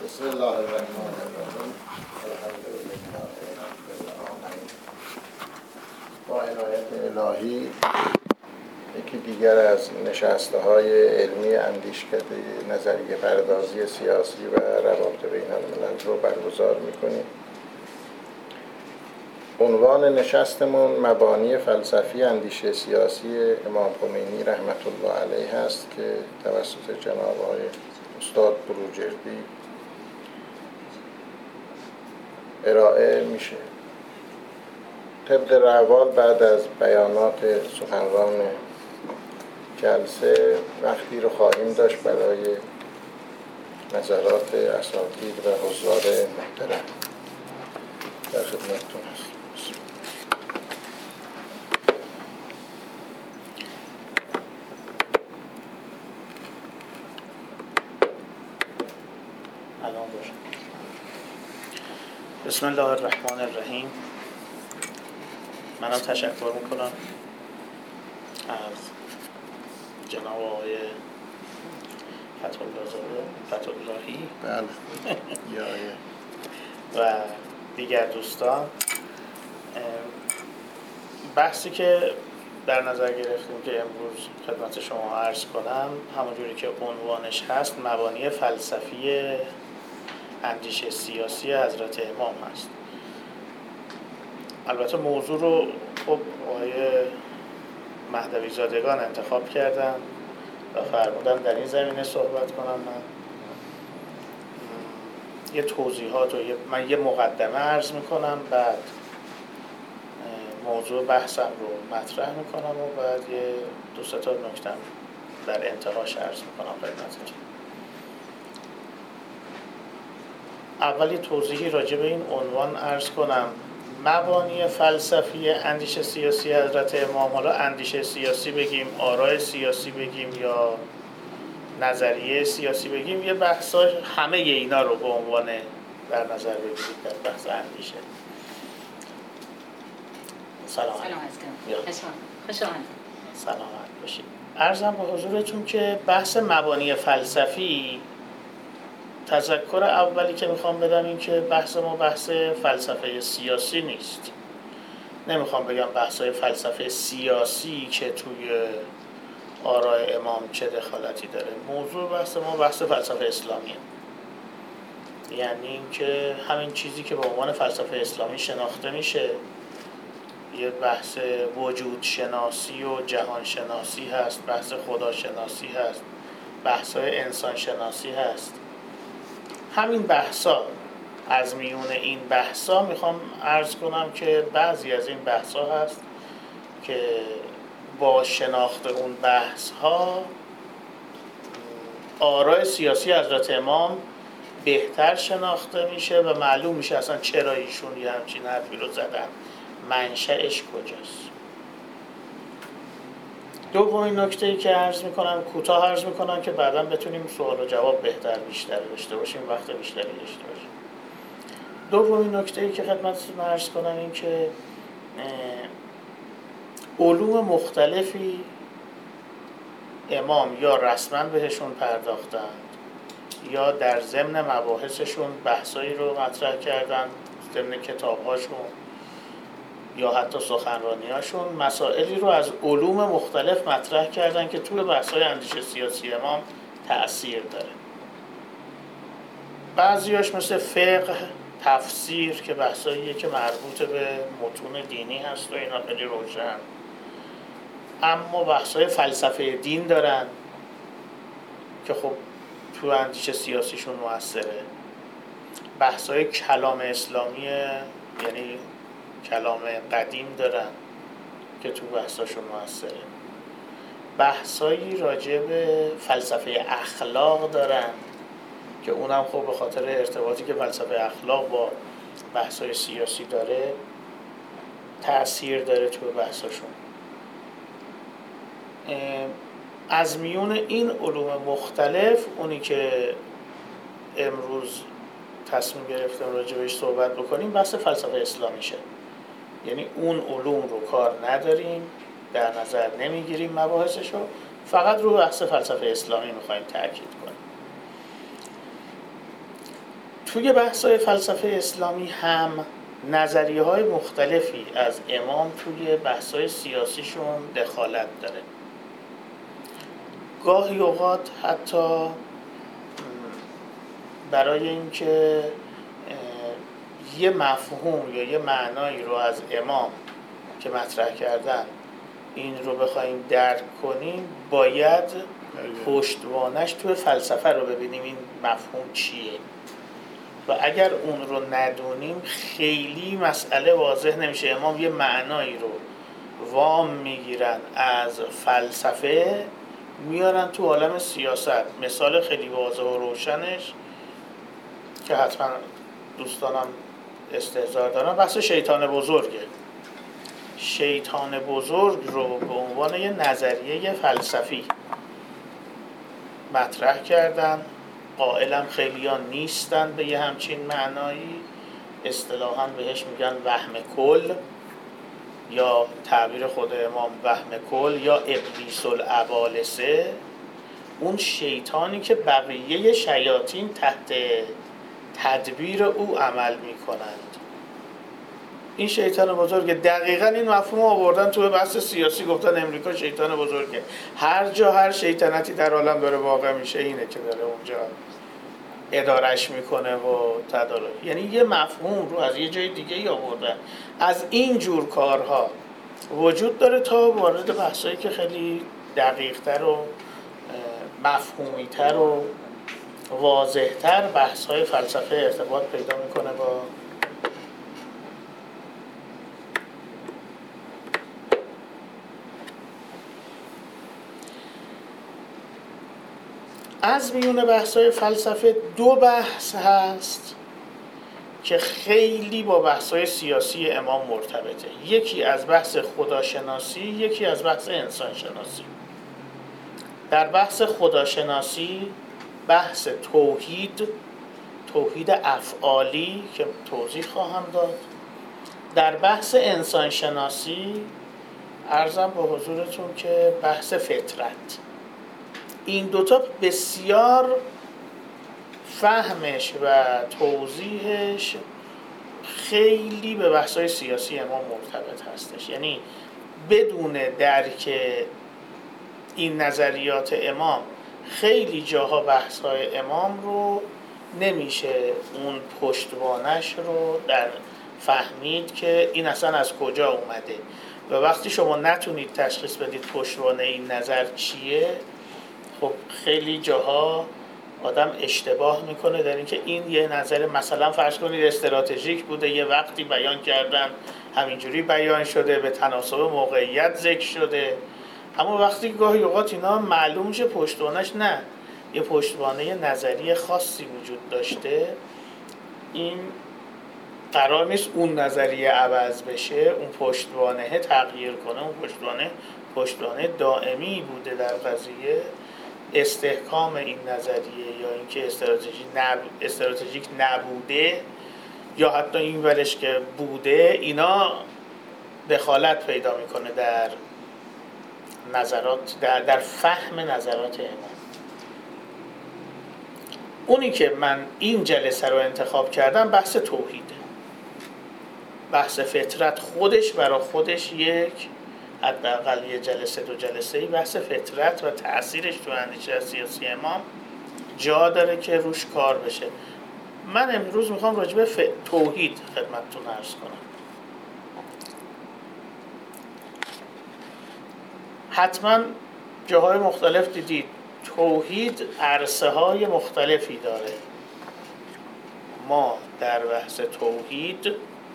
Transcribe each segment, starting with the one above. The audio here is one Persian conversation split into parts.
بسم الله الرحمن الرحیم. الحمد لله رب العالمین. با عنایت الهی یکی دیگر از نشسته‌های علمی اندیشکده نظریه پردازی سیاسی و روابط بین الملل رو برگزار می‌کنیم. عنوان نشستمون مبانی فلسفی اندیشه سیاسی امام خمینی رحمت الله علیه است که توسط جناب آقای استاد بروجردی ارائه میشه. طبق روال بعد از بیانات سخنران جلسه وقتی رو خواهیم داشت برای نظرات اساتید و حضار محترم. در خدمتتون هستم. بسم الله الرحمن الرحیم. منم تشکر میکنم از جناب آقای فتح‌اللهی و دیگر دوستان. بحثی که در نظر گرفتیم که امروز خدمت شما عرض کنم همونجوری که عنوانش هست مبانی فلسفی اندیشه سیاسی حضرت امام هست. البته موضوع رو خب آقای مهدوی زادگان انتخاب کردن و فرمودن در این زمینه صحبت کنم. من یه توضیحات و من یه مقدمه عرض میکنم، بعد موضوع بحثم رو مطرح میکنم و بعد یه دو سه تا نکته در انتهاش عرض میکنم خدمتتون. اول یه توضیحی راجع به این عنوان عرض کنم. مبانی فلسفی اندیشه سیاسی حضرت امام، حالا اندیشه سیاسی بگیم، آراء سیاسی بگیم یا نظریه سیاسی بگیم، یه بحثا همه اینا رو به عنوان در نظر بگیرید در بحث اندیشه. سلام سلامت باشید. عرضم به حضورتون که بحث مبانی فلسفی، تذکر اولی که میخوام بدم این که بحث ما بحث فلسفه سیاسی نیست. نمیخوام بگم بحث‌های فلسفه سیاسی که توی آراء امام چه دخالتی داره. موضوع بحث ما بحث فلسفه اسلامیه. یعنی اینکه همین چیزی که به عنوان فلسفه اسلامی شناخته میشه، یه بحث وجود شناسی و جهان شناسی هست، بحث خدا شناسی هست، بحث‌های انسان شناسی هست. همین بحثا، از میون این بحثا میخوام عرض کنم که بعضی از این بحثا هست که با شناخت اون بحثها آراء سیاسی حضرت امام بهتر شناخته میشه و معلوم میشه اصلا چرا ایشون یه همچین حرفی رو زدن، منشأش کجاست. دومین نکته‌ای که عرض میکنم، کوتاه عرض میکنم که بعداً بتونیم سوال و جواب بیشتر داشته باشیم، وقت بیشتری داشته باشیم. دومین نکته‌ای که خدمتتون عرض کنم این که علوم مختلفی امام یا رسما بهشون پرداختند یا در ضمن مباحثشون بحثایی رو مطرح کردن، ضمن کتاب‌هاشون یا حتی سخنرانی‌هاشون مسائلی رو از علوم مختلف مطرح کردن که توی بحث‌های اندیشه سیاسی امام تأثیر داره. بعضیاش مثل فقه، تفسیر که بحثاییه که مربوط به متون دینی هست و اینا خیلی روشن، اما بحث‌های فلسفه دین دارن که خب تو اندیشه سیاسیشون مؤثره. بحث‌های کلام اسلامی یعنی کلام قدیم دارن که تو بحثاشون مؤثره. بحثایی راجع به فلسفه اخلاق دارن که اونم خب به خاطر ارتباطی که فلسفه اخلاق با بحثای سیاسی داره تأثیر داره تو بحثاشون. از میون این علوم مختلف اونی که امروز تصمیم گرفتم راجع بهش صحبت بکنیم بحث فلسفه اسلامیشه. یعنی اون علوم رو کار نداریم، در نظر نمیگیریم مباحثشو، فقط رو بحث فلسفه اسلامی میخوایم تاکید کنیم. توی بحث‌های فلسفه اسلامی هم نظریه های مختلفی از امام توی بحث‌های سیاسیشون دخالت داره. گاهی اوقات حتی برای اینکه یه مفهوم یا یه معنایی رو از امام که مطرح کردن این رو بخوایم درک کنیم، باید پشتوانش توی فلسفه رو ببینیم این مفهوم چیه، و اگر اون رو ندونیم خیلی مسئله واضح نمیشه. امام یه معنایی رو وام میگیرن از فلسفه میارن تو عالم سیاست. مثال خیلی واضح و روشنش که حتما دوستانم استحضار دارن، بحث شیطان بزرگه. شیطان بزرگ رو به عنوان یه نظریه فلسفی مطرح کردن. قائلم خیلیان نیستن به یه همچین معنایی، اصطلاحاً بهش میگن وهم کل، یا تعبیر خود امام وهم کل، یا ابلیس الابالسه، اون شیطانی که بقیه شیاطین تحت تدبیر او عمل میکنند. این شیطان بزرگ، دقیقاً این مفهوم آوردن توی بحث سیاسی، گفتن امریکا شیطان بزرگه. هر جا هر شیطنتی در عالم داره واقع میشه اینه که داره اونجا ادارش میکنه و تدارک. یعنی یه مفهوم رو از یه جای دیگه آوردن. از این جور کارها وجود داره تا وارد بحثایی که خیلی دقیق‌تر و مفهومی‌تر و واضح‌تر بحث‌های فلسفه ارتباط پیدا میکنه با از میون بحث‌های فلسفه دو بحث هست که خیلی با بحث‌های سیاسی امام مرتبطه. یکی از بحث خداشناسی، یکی از بحث انسانشناسی. در بحث خداشناسی بحث توحید افعالی که توضیح خواهم داد. در بحث انسانشناسی عرضم به حضورتون که بحث فطرت. این دوتا بسیار فهمش و توضیحش خیلی به بحث‌های سیاسی امام مرتبط هستش. یعنی بدون درک این نظریات امام خیلی جاها بحث‌های امام رو نمیشه اون پشتوانش رو در فهمید که این اصلا از کجا اومده، و وقتی شما نتونید تشخیص بدید پشتوانه این نظر چیه، خب خیلی جاها آدم اشتباه میکنه در اینکه این یه نظر مثلا فرض کنید استراتژیک بوده، یه وقتی بیان کردن همینجوری بیان شده، به تناسب موقعیت ذکر شده، اما وقتی گاهی اوقات اینا معلوم میشه پشتوانش نه، یه پشتوانه نظری خاصی وجود داشته، این قرار نیست اون نظریه عوض بشه، اون پشتوانه تغییر کنه، اون پشتوانه دائمی بوده در قضیه. استحکام این نظریه یا اینکه استراتژیک نبوده یا حتی این ورش که بوده، اینا دخالت پیدا میکنه در نظرات، در فهم نظرات امام. اونی که من این جلسه رو انتخاب کردم بحث توحیده. بحث فطرت خودش برای خودش یک حداقل یه جلسه دو جلسه‌ای بحث فطرت و تأثیرش تو اندیشه سیاسی امام جا داره که روش کار بشه. من امروز میخوام راجع به توحید خدمتتون عرض کنم. حتما جاهای مختلف دیدید توحید عرصه های مختلفی داره. ما در بحث توحید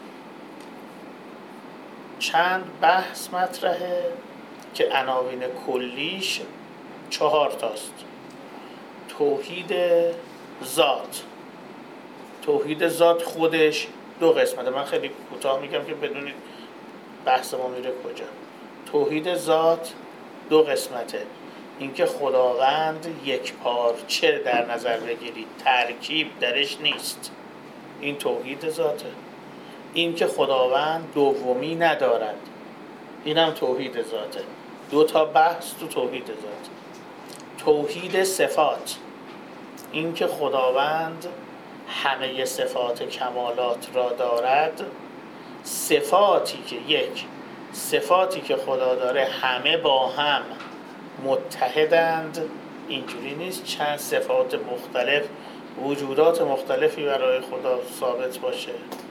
چند بحث مطرحه که عناوین کلیش 4 تاست. توحید ذات. توحید ذات خودش 2 قسمته. من خیلی کوتاه میگم که بدونید بحث ما میره کجا. توحید ذات 2 قسمته. اینکه خداوند یک پارچه در نظر بگیرید، ترکیب درش نیست، این توحید ذاته. اینکه خداوند دومی ندارد، اینم توحید ذاته. 2 تا بحث تو توحید ذات. توحید صفات، اینکه خداوند همه صفات کمالات را دارد، صفاتی که خدا داره همه با هم متحدند. اینجوری نیست چند صفات مختلف، وجودات مختلفی برای خدا ثابت باشه.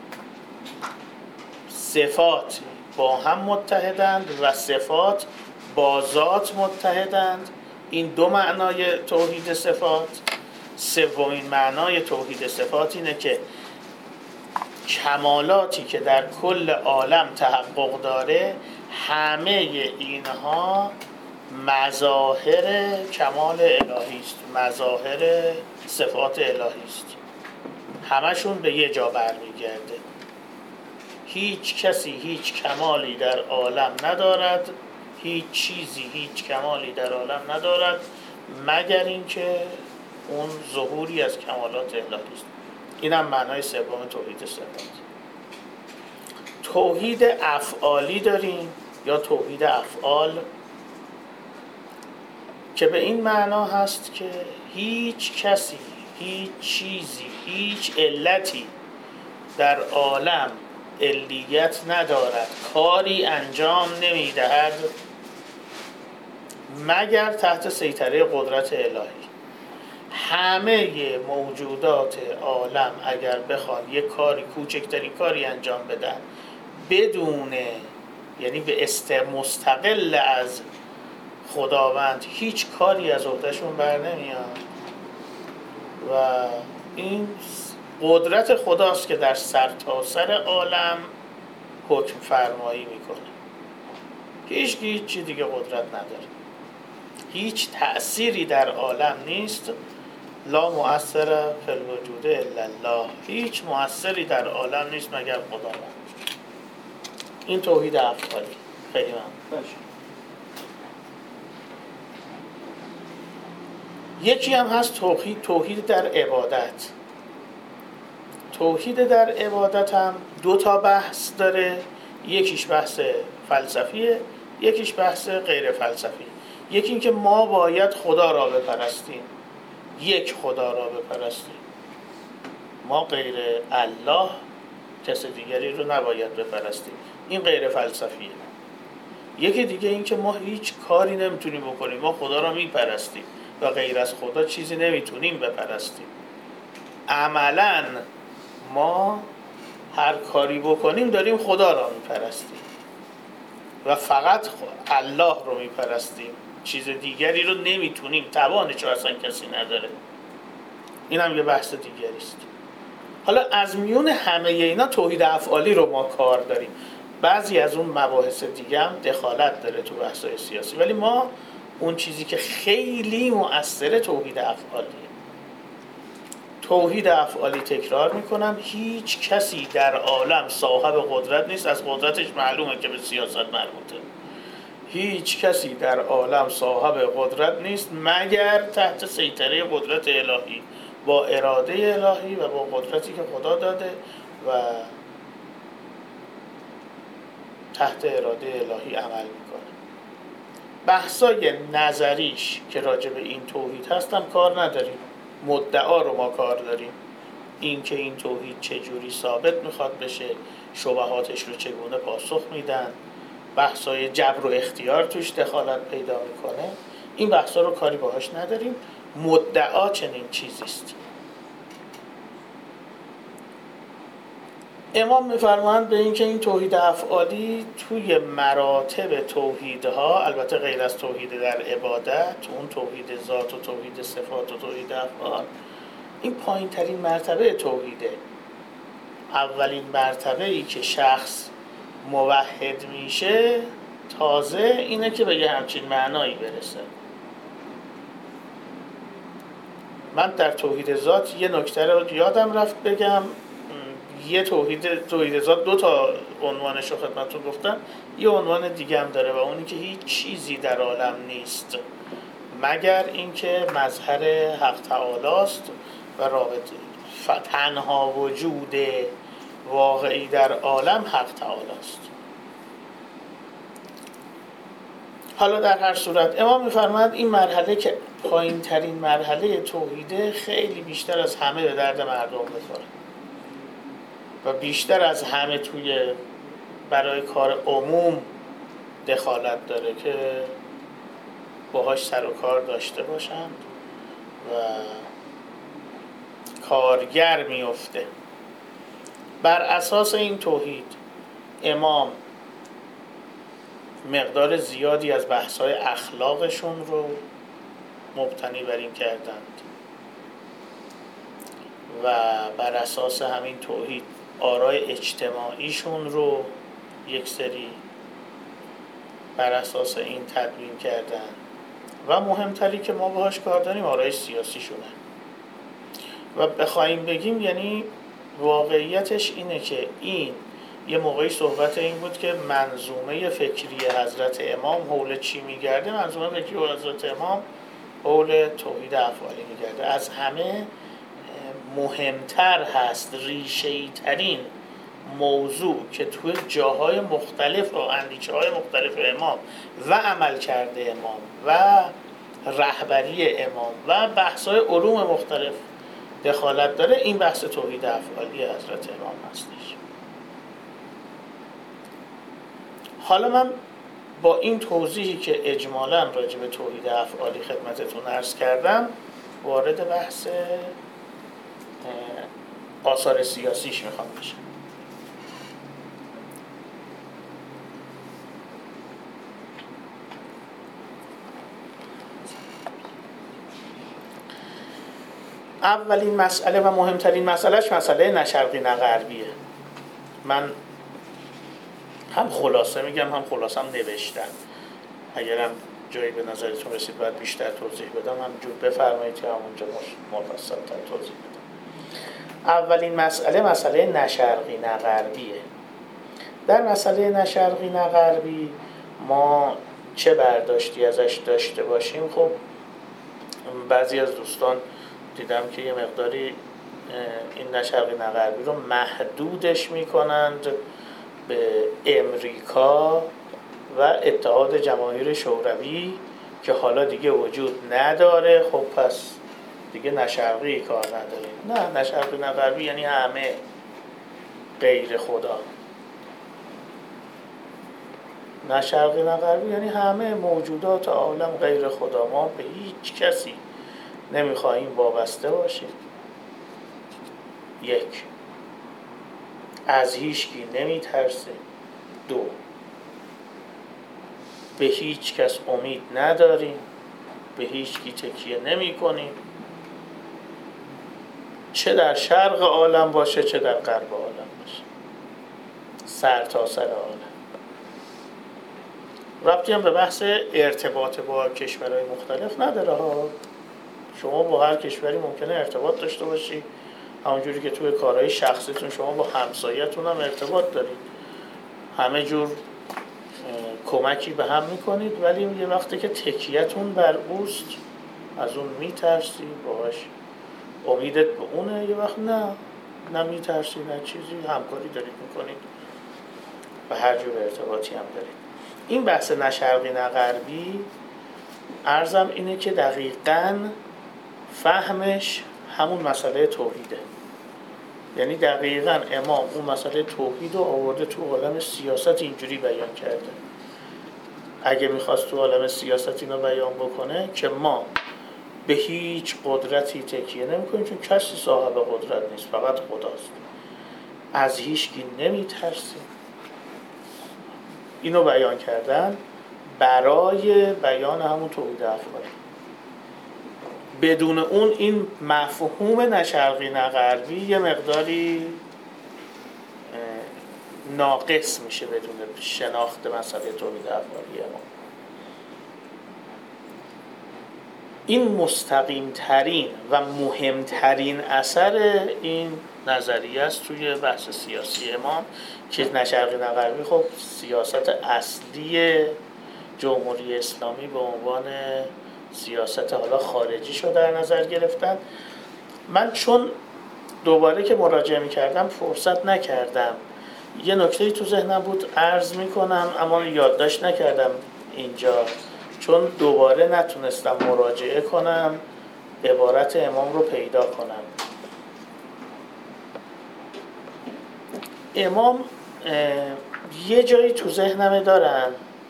صفات با هم متحدند و صفات با ذات متحدند. این دو معنای توحید صفات. سومین معنای توحید صفات اینه که کمالاتی که در کل عالم تحقق داره، همه اینها مظاهر کمال الهی است، مظاهر صفات الهی است. همشون به یه جا برمیگرده. هیچ کسی هیچ کمالی در عالم ندارد، هیچ چیزی هیچ کمالی در عالم ندارد مگر اینکه اون ظهوری از کمالات الهی است. اینم معنای سوم توحید صفات. توحید افعالی داریم یا توحید افعال، که به این معنا هست که هیچ کسی، هیچ چیزی، هیچ علتی در عالم علیت ندارد، کاری انجام نمیدهد مگر تحت سیطره قدرت الهی. همه موجودات عالم اگر بخوان یک کاری، کوچکترین کاری انجام بدن بدون، یعنی به مستقل از خداوند، هیچ کاری از عهدهشون بر نمیاد و این قدرت خداست که در سرتاسر عالم حکم فرمایی میکنه. هیچ چیز دیگه قدرت نداره، هیچ تأثیری در عالم نیست. لا مؤثر فی الوجود الا الله، هیچ مؤثری در عالم نیست مگر خداوند. این توحید افعالی. خیلی ممنون. یکی هم هست توحید در عبادت. توحید در عبادت هم دو تا بحث داره، یکیش بحث فلسفیه، یکیش بحث غیر فلسفی. یکی این که ما باید خدا را بپرستیم، یک خدا را بپرستیم، ما غیر الله کس دیگری رو نباید بپرستیم. این غیر فلسفیه. یکی دیگه این که ما هیچ کاری نمیتونیم بکنیم، ما خدا را میپرستیم و غیر از خدا چیزی نمیتونیم بپرستیم. عملاً ما هر کاری بکنیم داریم خدا را میپرستیم و فقط الله رو میپرستیم، چیز دیگری رو نمیتونیم، توانش رو اصلا کسی نداره. این هم یه بحث دیگری است. حالا از میون همه اینا توحید افعالی رو ما کار داریم. بعضی از اون مباحث دیگه هم دخالت داره تو بحث‌های سیاسی، ولی ما اون چیزی که خیلی مؤثره توحید افعالیه. توحید افعالی، تکرار میکنم، هیچ کسی در عالم صاحب قدرت نیست، از قدرتش معلومه که به سیاست مربوطه. هیچ کسی در عالم صاحب قدرت نیست مگر تحت سیطره قدرت الهی، با اراده الهی و با قدرتی که خدا داده و تحت اراده الهی عمل میکنه. بحثای نظریش که راجع به این توحید هستم کار نداریم، مدعا رو ما کار داریم. این که این توحید چجوری ثابت میخواد بشه، شبهاتش رو چگونه پاسخ میدن، بحثای جبر و اختیار توش دخالت پیدا میکنه، این بحثا رو کاری باهاش نداریم. مدعا چنین چیزیست. امام میفرمایند به این که این توحید افعالی توی مراتب توحیدها، البته غیر از توحید در عبادت، اون توحید ذات و توحید صفات و توحید افعال، این پایین ترین مرتبه توحیده. اولین مرتبه ای که شخص موحد میشه تازه اینه که به یه همچین معنایی برسه. من در توحید ذات یه نکته رو یادم رفت بگم. یه توحید ذات دو تا عنوانش رو خدمتتون گفتم، یه عنوان دیگه هم داره و اونی که هیچ چیزی در عالم نیست مگر اینکه مظهر حق تعالی است و رابطه تنها وجود واقعی در عالم حق تعالی است. حالا در هر صورت امام می‌فرماید این مرحله که پایین ترین مرحله توحیده خیلی بیشتر از همه به درد مردم بخوره و بیشتر از همه برای کار عموم دخالت داره که باهاش سر و کار داشته باشند و کارگر میفته. بر اساس این توحید امام مقدار زیادی از بحث‌های اخلاقشون رو مبتنی بر این کردند و بر اساس همین توحید آرای اجتماعیشون رو یک سری بر اساس این تدوین کردن و مهمتری که ما باهاش کار داریم آرای سیاسیشونه. و بخوایم بگیم یعنی واقعیتش اینه که این یه موقعی صحبت این بود که منظومه فکری حضرت امام حول چی میگرده؟ منظومه فکری حضرت امام حول توحید افعالی میگرده. از همه مهمتر هست، ریشه‌ای ترین موضوع که توی جاهای مختلف و اندیشه های مختلف امام و عمل کرده امام و رهبری امام و بحث های علوم مختلف دخالت داره، این بحث توحید افعالی حضرت امام هستش. حالا من با این توضیحی که اجمالاً راجع به توحید افعالی خدمتتون عرض کردم وارد بحث آثار سیاسیش میخوام بشم. اولین مسئله و مهمترین مسئلهش مسئله نه شرقی نه غربیه. من هم خلاصه میگم هم خلاصم نوشتم. اگرم جایی به نظرتون رسید باید بیشتر توضیح بدم همینجور بفرمایید که همونجا مفصل تر توضیح بدم. اولین مسئله نه شرقی نه غربیه. در مسئله نه شرقی نه غربی ما چه برداشتی ازش داشته باشیم؟ خب بعضی از دوستان دیدم که یه مقداری این نه شرقی نه غربی رو محدودش میکنند به امریکا و اتحاد جماهیر شوروی که حالا دیگه وجود نداره، خب پس دیگه نه شرقی کار نداریم. نه شرقی نه غربی یعنی همه غیر خدا. نه شرقی نه غربی یعنی همه موجودات عالم غیر خدا. ما به هیچ کسی نمیخواهیم وابسته باشیم. یک، از هیچکی نمیترسیم. دو، به هیچ کس امید نداریم، به هیچ کی تکیه نمی کنیم، چه در شرق عالم باشه چه در غرب عالم باشه، سر تا سر عالم. ربطی هم به بحث ارتباط با کشورهای مختلف نداره ها. شما با هر کشوری ممکنه ارتباط داشته باشی، همونجوری که توی کارهای شخصیتون شما با همسایه‌تون هم ارتباط دارید، همه جور کمکی به هم میکنید، ولی یه وقتی که تکیه‌تون بر اوست از اون میترسی، باهاش امیدت به اونه، یه وقت نه میترسی نه چیزی، همکاری دارید میکنید و هر جور ارتباطی هم دارید. این بحث نه شرقی نه غربی عرضم اینه که دقیقاً فهمش همون مسئله توحیده. یعنی دقیقاً امام اون مسئله توحید رو آورده تو عالم سیاست اینجوری بیان کرده. اگه میخواست تو عالم سیاست اینو بیان بکنه که ما به هیچ قدرتی تکیه نمی‌کنیم چون کسی صاحب قدرت نیست، فقط خداست. از هیچ کی نمی‌ترسیم. اینو بیان کردن برای بیان همون توحید افعالی. بدون اون این مفهوم نه شرقی نه غربی یه مقداری ناقص میشه بدون شناخت مسئله توحید افعالی ما. این مستقیم ترین و مهمترین اثر این نظریه است توی بحث سیاسی امام که نه شرقی نه غربی خب سیاست اصلی جمهوری اسلامی به عنوان سیاست حالا خارجی رو در نظر گرفتن. من چون دوباره که مراجعه می‌کردم فرصت نکردم، یه نکته‌ای تو ذهنم بود عرض می‌کنم اما یادداشت نکردم اینجا، چون دوباره نتونستم مراجعه کنم عبارت امام رو پیدا کنم. امام یه جایی تو ذهنمه دارن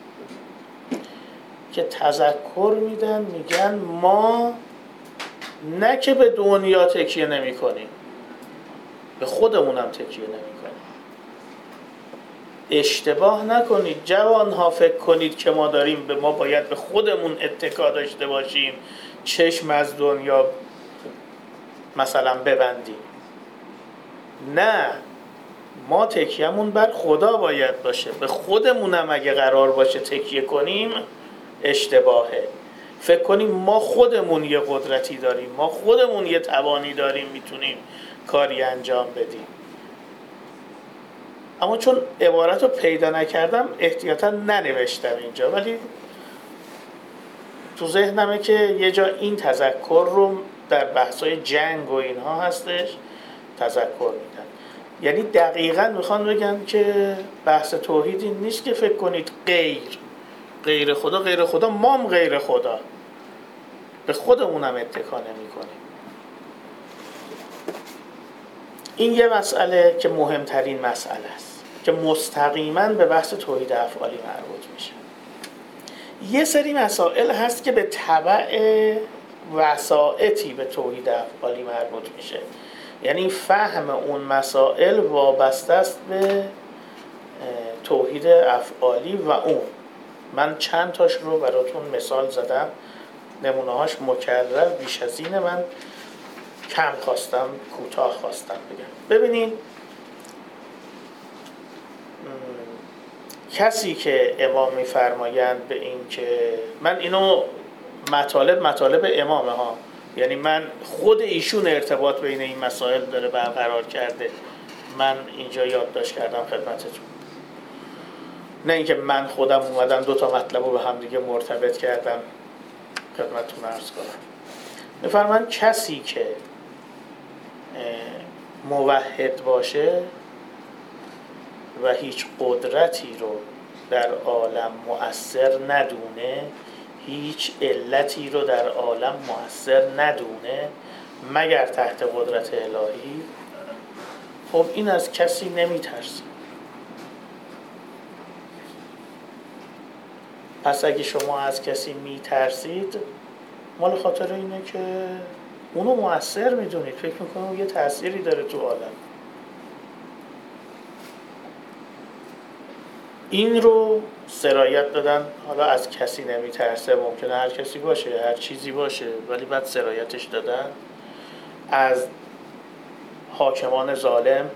که تذکر میدن، میگن ما نه که به دنیا تکیه نمی کنیم، به خودمونم تکیه نمی کنیم. اشتباه نکنید جوانها، فکر کنید که ما داریم ما باید به خودمون اتکا داشته باشیم، چشم از دنیا مثلا ببندیم. نه، ما تکیه‌مون بر خدا باید باشه. به خودمونم اگه قرار باشه تکیه کنیم اشتباهه. فکر کنیم ما خودمون یه قدرتی داریم، ما خودمون یه توانی داریم، میتونیم کاری انجام بدیم. اما چون عبارت رو پیدا نکردم احتیاطا ننوشتم اینجا، ولی تو ذهنمه که یه جا این تذکر رو در بحث‌های جنگ و اینها هستش تذکر میدن. یعنی دقیقاً میخوان بگن که بحث توحید این نیست که فکر کنید غیر خدا، مام غیر خدا، به خودمونم اتکا نمی کنیم. این یه مسئله که مهمترین مسئله است که مستقیما به بحث توحید افعالی مربوط میشه. یه سری مسائل هست که به تبع وسائطی به توحید افعالی مربوط میشه، یعنی فهم اون مسائل وابسته است به توحید افعالی و اون. من چند تاش رو براتون مثال زدم، نمونه‌هاش مکرر بیش از اینه، من کم خواستم، کوتاه خواستم بگم. ببینین کسی که امام میفرمایند به این که من اینو مطالب امامه ها، یعنی من خود ایشون ارتباط بین این مسائل داره برقرار کرده، من اینجا یادداشت کردم خدمتتون، نه اینکه من خودم اومدم دو تا مطلب رو به هم دیگه مرتبط کردم خدمتتون عرض کنم. میفرمان کسی که موحد باشه و هیچ قدرتی رو در عالم مؤثر ندونه، هیچ علتی رو در عالم مؤثر ندونه مگر تحت قدرت الهی، خب این از کسی نمیترسه. پس اگه شما از کسی میترسید مال خاطر اینه که اونو مؤثر میدونید، فکر میکنید یه تأثیری داره تو عالم. این رو سرایت دادن. حالا از کسی نمیترسه، ممکنه هر کسی باشه، هر چیزی باشه، ولی بعد سرایتش دادن. از حاکمان ظالم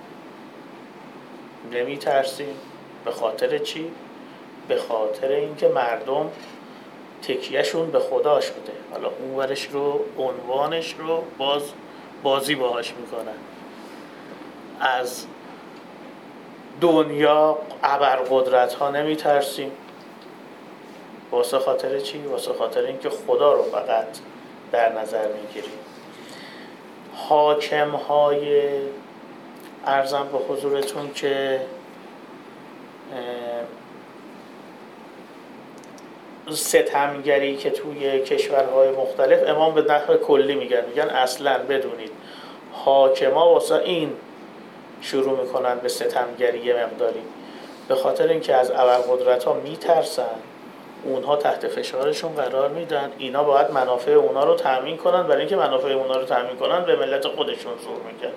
نمیترسیم. به خاطر چی؟ به خاطر اینکه مردم تکیهشون به خدا شده. حالا اونورش رو، عنوانش رو بازی باهاش میکنن. از دنیا ابرقدرت ها نمیترسیم. واسه خاطر چی؟ واسه خاطر اینکه خدا رو فقط در نظر میگیریم. حاکم های عرضم به حضورتون که ستمگری که توی کشورهای مختلف امام به نحو کلی میگن اصلا بدونید حاکما واسه این شروع میکنن به ستمگری مقداری، به خاطر اینکه از ابرقدرت ها میترسن، اونها تحت فشارشون قرار میدن، اینا باید منافع اونا رو تامین کنن، برای اینکه منافع اونا رو تامین کنن به ملت خودشون زور میگن.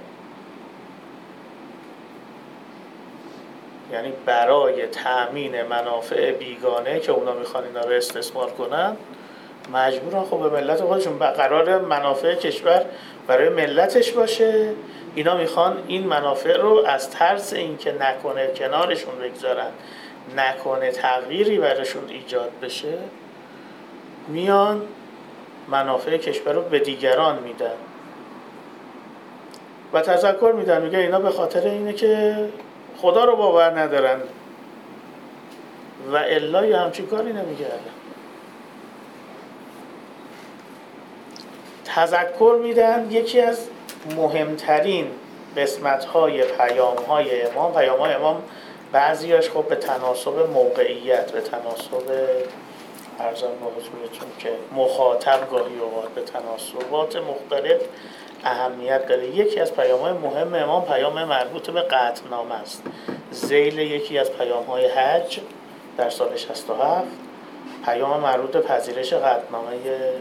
یعنی برای تامین منافع بیگانه که اونا میخوان اینا رو استثمار کنن مجبورن خب به ملت خودشون، قرار منافع کشور برای ملتش باشه، اینا میخوان این منافع رو از ترس اینکه نکنه کنارشون بگذارن، نکنه تغییری براشون ایجاد بشه، میان منافع کشور رو به دیگران میدن و تذکر میدن، میگه اینا به خاطر اینه که خدا رو باور ندارن و الا یا همچین کاری نمیگردن. تذکر میدن. یکی از مهمترین قسمت‌های پیام‌های امام بعضیاش خب به تناسب موقعیت، به تناسب ارزم به حضورتون که مخاطب گاهی اوقات به تناسبات مختلف اهمیت داره. یکی از پیام‌های مهم امام پیام مربوط به قطعنامه است. ذیل یکی از پیام‌های حج در سال 67 پیام مربوط به پذیرش قطعنامه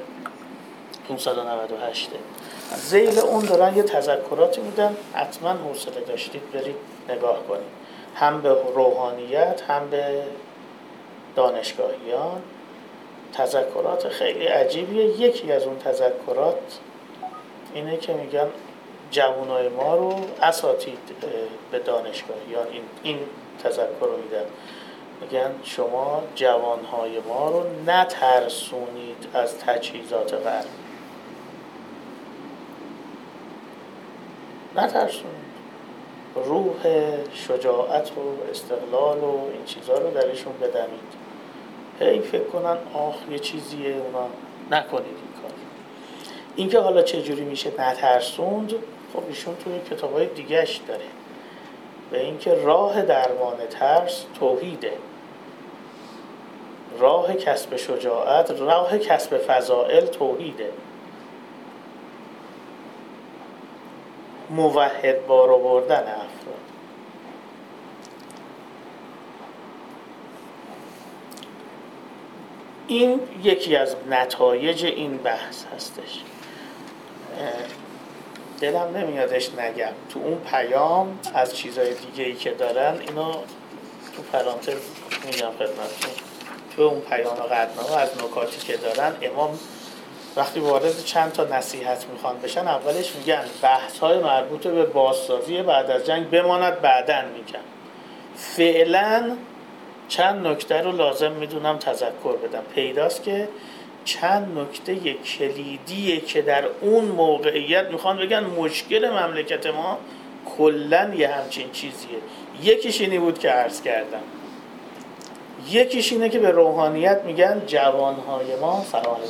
598. ذیل اون دارن یه تذکراتی میدن، حتما حوصله داشتید برید نگاه کنید، هم به روحانیت هم به دانشگاهیان. تذکرات خیلی عجیبیه. یکی از اون تذکرات اینه که میگن جوانای ما رو اساتید به دانشگاهیان این تذکر رو میدن، میگن شما جوانهای ما رو نترسونید از تجهیزات غرب، نترسونید، روح شجاعت و استقلال و این چیزا رو درشون بدمید. هی فکر کنن آخ یه چیزیه اونا، نکنید این کار. این که حالا چجوری میشه نترسوند، خب ایشون توی کتابای دیگهش داره، به اینکه راه درمان ترس توحیده، راه کسب شجاعت، راه کسب فضائل توحیده. موحد بار آوردن افراد. این یکی از نتایج این بحث هستش. دلم نمیادش نگم تو اون پیام از چیزای دیگه‌ای که دارن، اینو تو پرانتز میگم خدمتتون، تو اون پیام قطعنامه از نکاتی که دارن امام وقتی وارد چند تا نصیحت میخوان بشن، اولش میگن بحث‌های مربوط به بازسازی بعد از جنگ بماند بعداً میگن. فعلاً چند نکته رو لازم میدونم تذکر بدم. پیداست که چند نکته کلیدیه که در اون موقعیت میخوان بگن مشکل مملکت ما کلاً یه همچین چیزیه. یکیش اینی بود که عرض کردم، یکیش اینه که به روحانیت میگن جوانهای ما،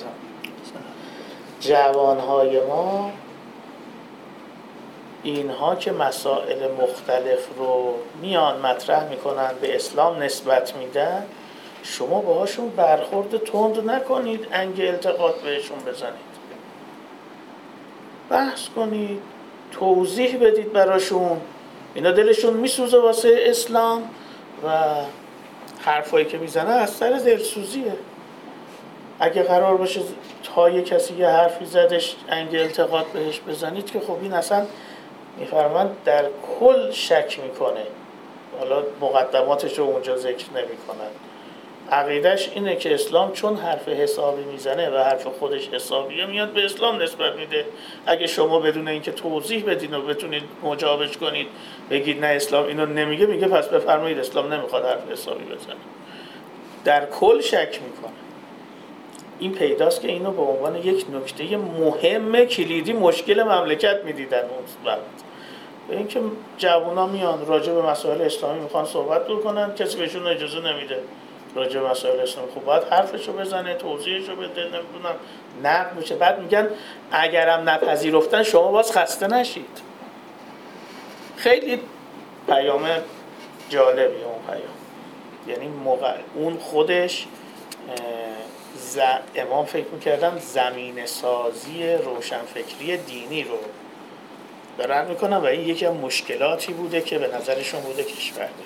جوانهای ما اینها که مسائل مختلف رو میان مطرح میکنن به اسلام نسبت میدن، شما باهاشون برخورد تند نکنید، انگ التقاط بهشون بزنید، بحث کنید، توضیح بدید براشون. اینا دلشون میسوزه واسه اسلام و حرفایی که میزنه از سر دلسوزیه. اگه قرار باشه تا یه کسی یه حرفی زدش انگ التقاط بهش بزنید که خب این اصلا میفرمند در کل شک میکنه، حالا مقدماتش رو اونجا ذکر نمیکنن. عقیدش اینه که اسلام چون حرف حسابی میزنه و حرف خودش حسابیه میاد به اسلام نسبت میده. اگه شما بدون اینکه توضیح بدین و بتونید مجابش کنید بگید نه اسلام اینو نمیگه، میگه پس بفرمایید اسلام نمیخواد حرف حسابی بزنه، در کل شک میکنه. این پیداست که اینو به عنوان یک نکته مهم کلیدی مشکل مملکت میدیدن اون وقت. به اینکه جوونا میان راجع به مسائل اسلامی میخوان صحبت کنن، کسی بهشون اجازه نمیده راجع به مسائل اسلامی. خب باید حرفشو بزنه، توضیحشو بده، نمیدونم نقد میشه. بعد میگن اگرم نپذیرفتن شما باز خسته نشید. خیلی پیام جالبی اون پیام، یعنی اون خودش امام فکر میکردن زمین سازی روشنفکری دینی رو دارن میکنن و این یکی از مشکلاتی بوده که به نظرشون بوده کشور داره.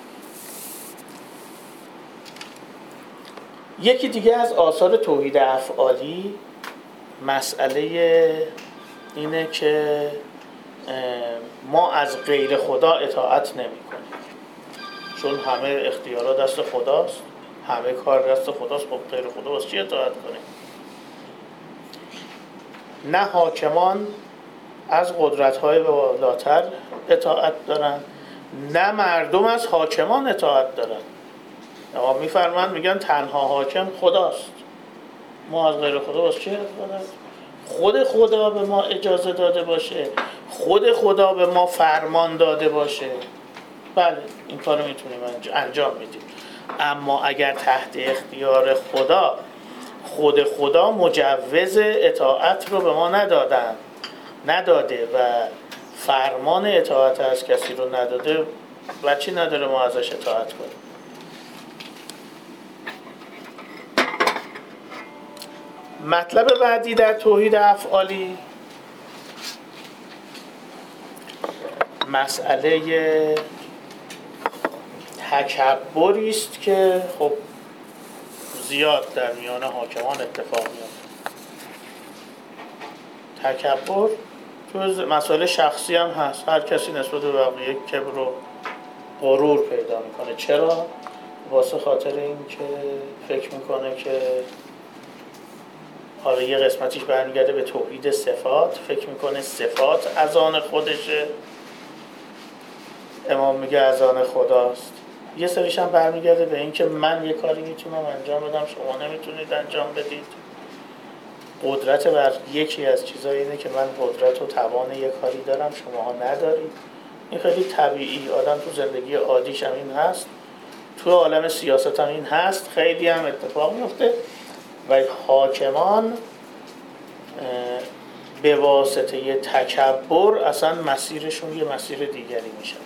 یکی دیگه از آثار توحید افعالی مسئله اینه که ما از غیر خدا اطاعت نمی کنیم، چون همه اختیارات دست خداست، همه کار دست خداست. خب غیر خدا واسه چی اطاعت کنیم؟ نه حاکمان از قدرت‌های بالاتر اطاعت دارن، نه مردم از حاکمان اطاعت دارن. اما میفرمند میگن تنها حاکم خداست، ما از غیر خدا واسه چی اطاعت؟ خود خدا به ما اجازه داده باشه، خود خدا به ما فرمان داده باشه، بله این کارو میتونیم انجام بدیم. اما اگر تحت اختیار خدا، خود خدا مجوز اطاعت رو به ما نداده و فرمان اطاعت از کسی رو نداده، وجهی نداره ما ازش اطاعت کنیم. مطلب بعدی در توحید افعالی مسئله تکبری است که خب زیاد در میان حاکمان اتفاق میفته. تکبر تو مسائل شخصی هم هست. هر کسی نسبت به بقیه کبر و غرور پیدا میکنه. چرا؟ واسه خاطر این که فکر میکنه که حالا یه قسمتیش برمیگرده به توحید صفات، فکر میکنه صفات از آن خودشه، امام میگه از آن خداست. یه سریش هم برمیگرده به این که من یه کاری میتونم انجام بدم شما نمیتونید انجام بدید. قدرت بر یکی از چیزایی اینه که من قدرت و توان یه کاری دارم شماها ندارید. این خیلی طبیعی، آدم تو زندگی عادیش هم این هست، تو عالم سیاست هم این هست، خیلی هم اتفاق میفته و حاکمان به واسطه تکبر اصلا مسیرشون یه مسیر دیگری میشود.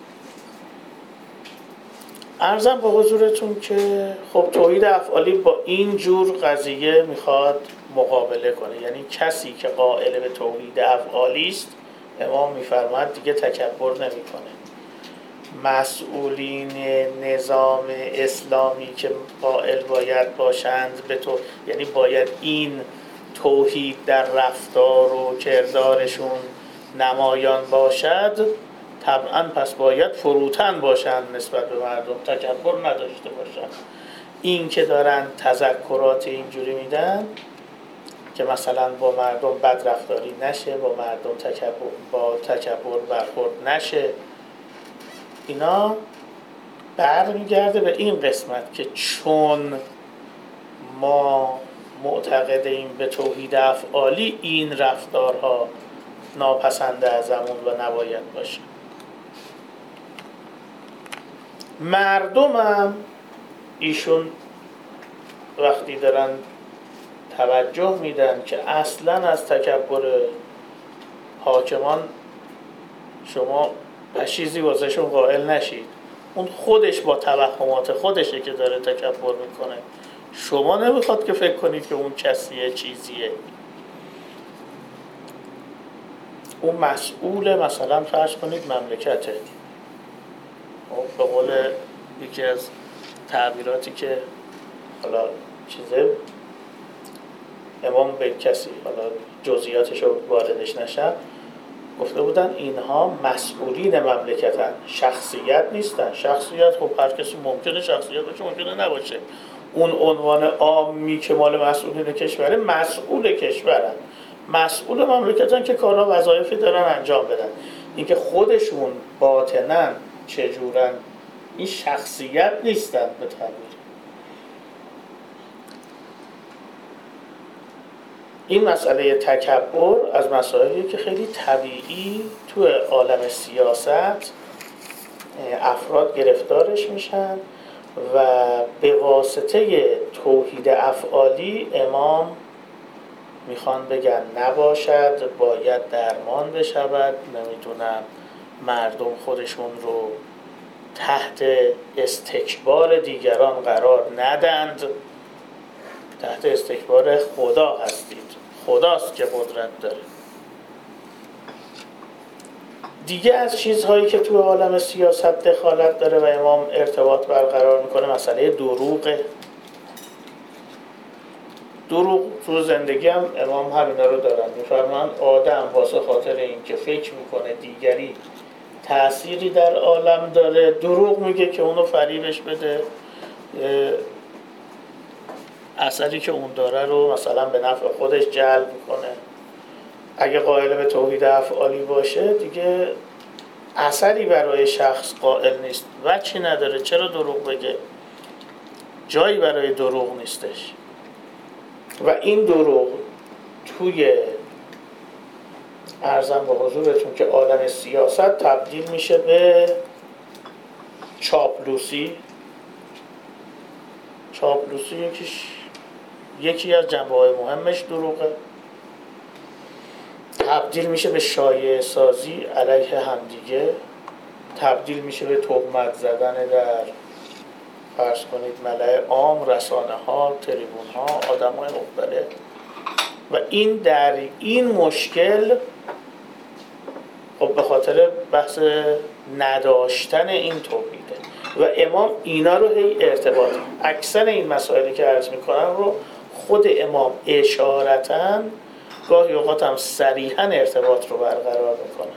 عرضم به حضورتون که خب توحید افعالی با این جور قضیه میخواد مقابله کنه. یعنی کسی که قائل به توحید افعالی است، امام میفرماید دیگه تکبر نمیکنه. مسئولین نظام اسلامی که قائل باید باشند به تو، یعنی باید این توحید در رفتار و کردارشون نمایان باشد، طبعا پس باید فروتن باشند نسبت به مردم، تکبر نداشته باشند. این که دارن تذکرات اینجوری میدن که مثلا با مردم بد رفتاری نشه، با مردم تکبر برخورد نشه، اینا برمیگرده به این قسمت که چون ما معتقدیم به توحید افعالی، این رفتارها ناپسنده ازمون و نباید باشه. مردمم ایشون وقتی دارن توجه میدن که اصلا از تکبر حاکمان شما چیزی واسهشون قائل نشید، اون خودش با توهمات خودشه که داره تکبر میکنه، شما نمیخواد که فکر کنید که اون کسیه چیزیه. اون مسئول مثلا فرض کنید مملکته، به قول یکی از تعبیراتی که حالا چیزه امام به کسی حالا جزئیاتش رو واردش نشم گفته بودن اینها مسئولین مملکتن، شخصیت نیستن. شخصیت خب هر کسی ممکنه شخصیت باشه، ممکنه نباشه. اون عنوان عامی که مال مسئولین کشوره، مسئول کشورن، مسئول مملکتن که کارها وظایفی دارن انجام بدن. اینکه خودشون باطناً چجورن این شخصیت نیستن به تعبیر. این مسئله تکبر از مسائلی که خیلی طبیعی تو عالم سیاست افراد گرفتارش میشن و به واسطه توحید افعالی امام میخوان بگن نباشد، باید درمان بشود. نمیدونم مردم خودشون رو تحت استکبار دیگران قرار ندند، تحت استکبار خدا هستید، خداست که قدرت داره. دیگه از چیزهایی که تو عالم سیاست دخالت داره و امام ارتباط برقرار میکنه مسئله دروغه. دروغ تو زندگی هم امام همینا رو دارن. میفرمان آدم واسه خاطر این که فکر میکنه دیگری تأثیری در عالم داره دروغ میگه که اونو فریبش بده، اثری که اون داره رو مثلا به نفع خودش جلب میکنه. اگه قائل به توحید افعالی باشه دیگه اثری برای شخص قائل نیست، وجهی نداره چرا دروغ بگه، جایی برای دروغ نیستش. و این دروغ توی عرضم به حضورتون که عالم سیاست تبدیل میشه به چاپلوسی. چاپلوسی یکی از جنبه‌های مهمش دروغه. تبدیل میشه به شایعه سازی علیه همدیگه. تبدیل میشه به تهمت زدن در فرض کنید ملأ عام، رسانه ها، تریبون ها، آدم های مختلف. و این در این مشکل خب به خاطر بحث نداشتن این توحیده و امام اینا رو هی ارتباط، اکثر این مسائلی که عرض میکنن رو خود امام اشارتاً گاهی اوقات هم صریحاً ارتباط رو برقرار میکنن.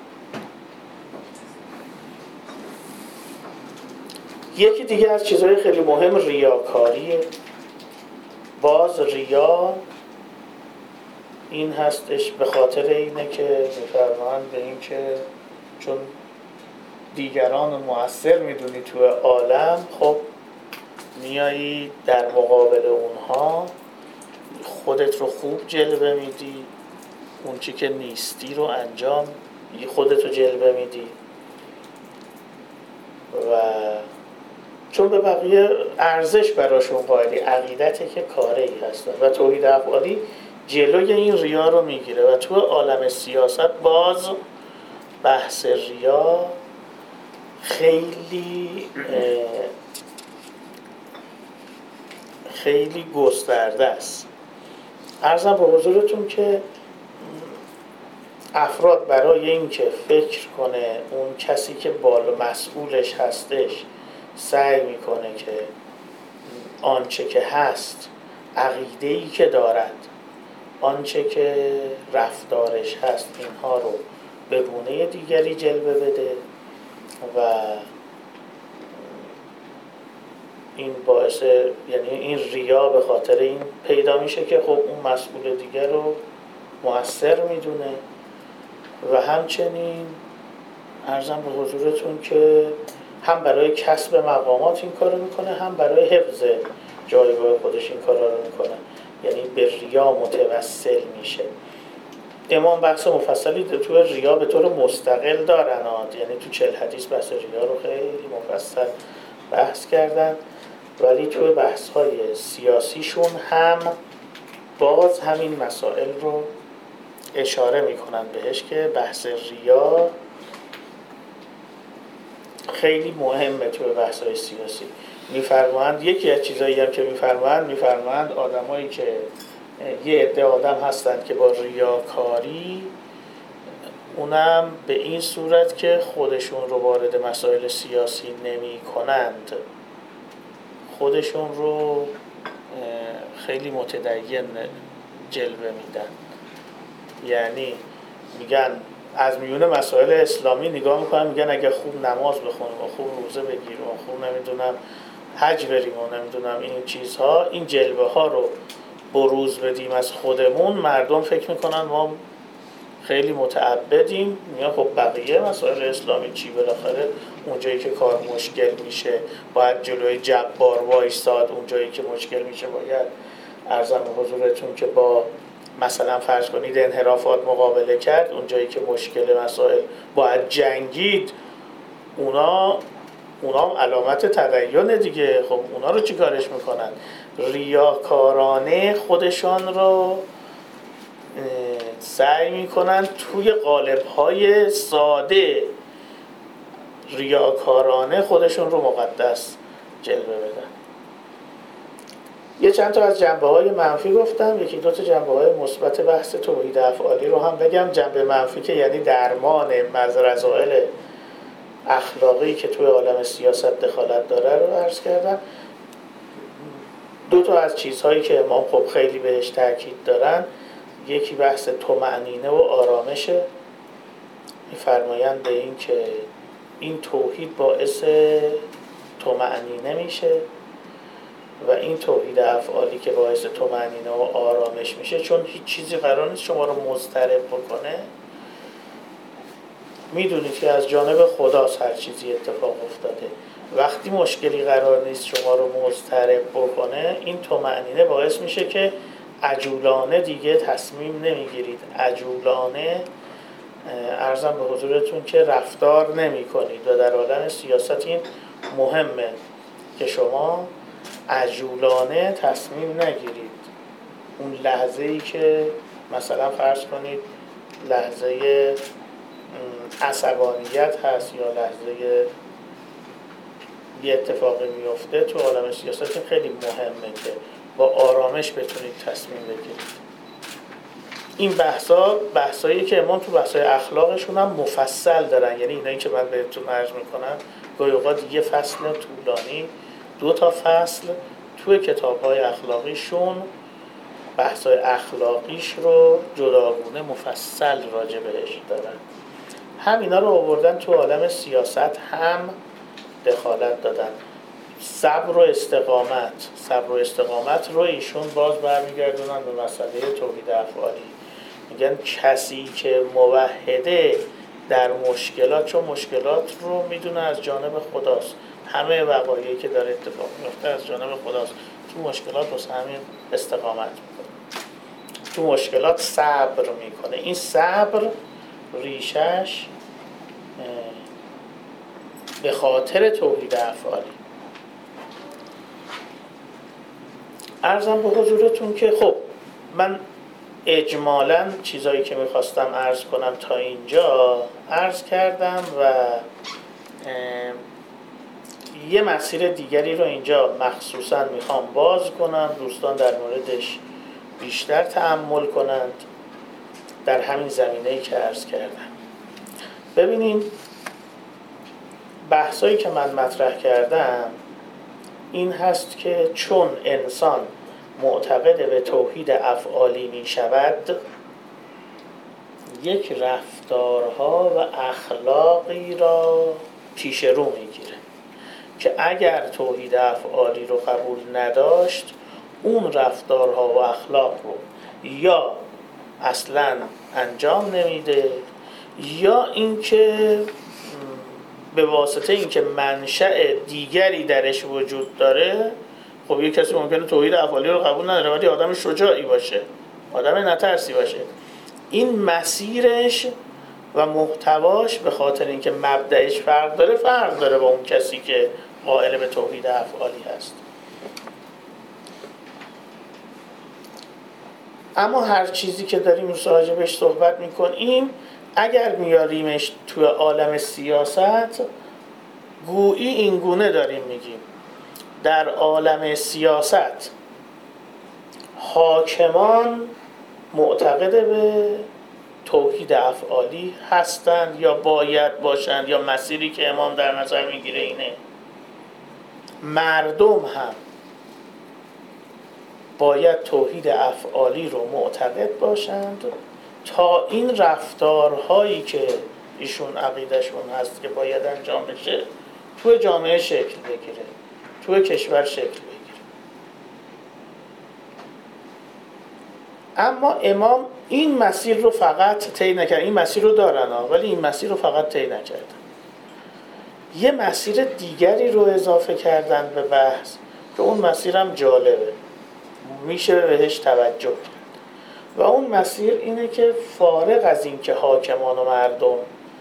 یکی دیگه از چیزهای خیلی مهم ریاکاریه. باز ریا این هستش به خاطر اینه که میفرمایند به این که چون دیگران رو مؤثر میدونی تو عالم، خب میایی در مقابل اونها خودت رو خوب جلوه میدی، اون چی که نیستی رو انجام میدی، خودت رو جلوه میدی و چون به بقیه ارزش براشون قائلی، عقیدته که کاره ای هستن و توحید افعالی جلوی این ریا رو میگیره. و تو عالم سیاست باز بحث ریا خیلی گسترده است. عرضم به حضورتون که افراد برای این که فکر کنه اون کسی که بالا مسئولش هستش سعی میکنه که آنچه که هست، عقیده‌ای که دارد، آنچه که رفتارش هست، اینها رو به گونه دیگری جلوه بده و این باعث، یعنی این ریا به خاطر این پیدا میشه که خب اون مسئول دیگر رو مؤثر میدونه و همچنین عرضم به حضورتون که هم برای کسب مقامات این کارو میکنه، هم برای حفظ جایگاه خودش این کارا رو میکنه، یعنی به ریا متوسل میشه. امام بحث مفصلی تو ریا به طور مستقل دارن، یعنی تو 40 حدیث بحث ریا رو خیلی مفصل بحث کردن، ولی تو بحث های سیاسیشون هم باز همین مسائل رو اشاره میکنن بهش که بحث ریا خیلی مهمه تو بحث های سیاسی. میفرمایند یکی از چیزایی هم که میفرمایند آدمایی که یه عده آدم هستند که با ریاکاری، اونم به این صورت که خودشون رو وارد مسائل سیاسی نمی کنند، خودشون رو خیلی متدین جلوه میدن. یعنی میگن از میون مسائل اسلامی نگاه میکنن، میگن اگه خوب نماز بخونیم و خوب روزه بگیریم و خوب نمیدونم حج بریم و نمیدونم این چیزها، این جلوه ها رو بروز بدیم از خودمون، مردم فکر میکنن ما خیلی متعبدیم. میگن خب بقیه مسائل اسلامی چی؟ بالاخره اونجایی که کار مشکل میشه باید جلوی جبار وایساد، اونجایی که مشکل میشه باید عرضم به حضورتون که با مثلا فرض کنید انحرافات مقابله کرد، اونجایی که مشکل مسائل باید جنگید. اونا علامت تدین دیگه. خب اونا رو چی کارش میکنن؟ ریاکارانه خودشان رو سعی میکنن توی قالب‌های ساده ریاکارانه خودشون رو مقدس جلوه بدن. یه چند تا از جنبه‌های منفی گفتم، یکی دو تا جنبه‌های مثبت بحث توحید افعالی رو هم بگم. جنبه منفی که یعنی درمان رذائل اخلاقی که توی عالم سیاست دخالت داره رو عرض کردم. دو تا از چیزهایی که امام خب خیلی بهش تاکید دارن، یکی بحث طمأنینه و آرامشه. می‌فرمایند به این که این توحید باعث طمأنینه میشه و این توحید افعالی که باعث طمأنینه و آرامش میشه، چون هیچ چیزی قرار نیست شما رو مضطرب بکنه، میدونید که از جانب خداست هر چیزی اتفاق افتاده. وقتی مشکلی قرار نیست شما رو مضطرب بکنه، این طمأنینه باعث میشه که عجولانه دیگه تصمیم نمیگیرید، عجولانه عرضم به حضورتون که رفتار نمی کنید. و در عالم سیاست این مهمه که شما عجولانه تصمیم نگیرید. اون لحظه‌ای که مثلا فرض کنید لحظه عصبانیت هست یا لحظه یه اتفاقی میفته تو عالم سیاست خیلی مهمه که با آرامش بتونید تصمیم بگیرید. این بحثایی که امام تو بحثای اخلاقشون هم مفصل دارن، یعنی اینایی که من بهتون عرض میکنم گاهی اوقات یه فصل طولانی 2 تا فصل توی کتاب‌های اخلاقیشون بحثای اخلاقیش رو جداگونه مفصل راجع بهش دارن. هم اینا رو آوردن تو عالم سیاست، هم دخالت دادن. صبر و استقامت رو ایشون باز برمیگردونن به مسئله توحید افعالی. میگن کسی که موحده در مشکلات، چون مشکلات رو میدونه از جانب خداست، همه وقایعی که داره اتفاق میفته از جانب خداست، تو مشکلات واسه همین استقامت میکنه، تو مشکلات صبر میکنه. این صبر ریشش به خاطر توحید افعالی. عرضم به حضورتون که خب من اجمالاً چیزایی که میخواستم عرض کنم تا اینجا عرض کردم و یه مسیر دیگری رو اینجا مخصوصاً میخوام باز کنم، دوستان در موردش بیشتر تأمل کنند در همین زمینه‌ای که عرض کردم. ببینیم بحثایی که من مطرح کردم این هست که چون انسان معتقد به توحید افعالی می شود، یک رفتارها و اخلاقی را پیش رو می گیره که اگر توحید افعالی رو قبول نداشت اون رفتارها و اخلاق رو یا اصلاً انجام نمیده یا اینکه به واسطه اینکه منشأ دیگری درش وجود داره. خب یک کسی ممکنه توحید افعالی رو قبول نداره ولی آدم شجاعی باشه، آدم نترسی باشه، این مسیرش و محتواش به خاطر اینکه مبدأش فرق داره با اون کسی که قائل به توحید افعالی هست. اما هر چیزی که داریم راجع بهش صحبت میکنیم اگر میاریمش توی عالم سیاست، گویی این گونه داریم میگیم در عالم سیاست حاکمان معتقد به توحید افعالی هستند یا باید باشند، یا مسیری که امام در نظر میگیره اینه. مردم هم باید توحید افعالی رو معتقد باشند تا این رفتارهایی که ایشون عقیدشون هست که باید انجام بشه توی جامعه شکل بگیره، توی کشور شکل بگیره. اما امام این مسیر رو فقط طی نکرد. این مسیر رو دارن ولی این مسیر رو فقط طی نکردن، یه مسیر دیگری رو اضافه کردن به بحث که اون مسیرم جالبه، میشه بهش توجه کرد. و اون مسیر اینه که فارغ از این که حاکمان و مردم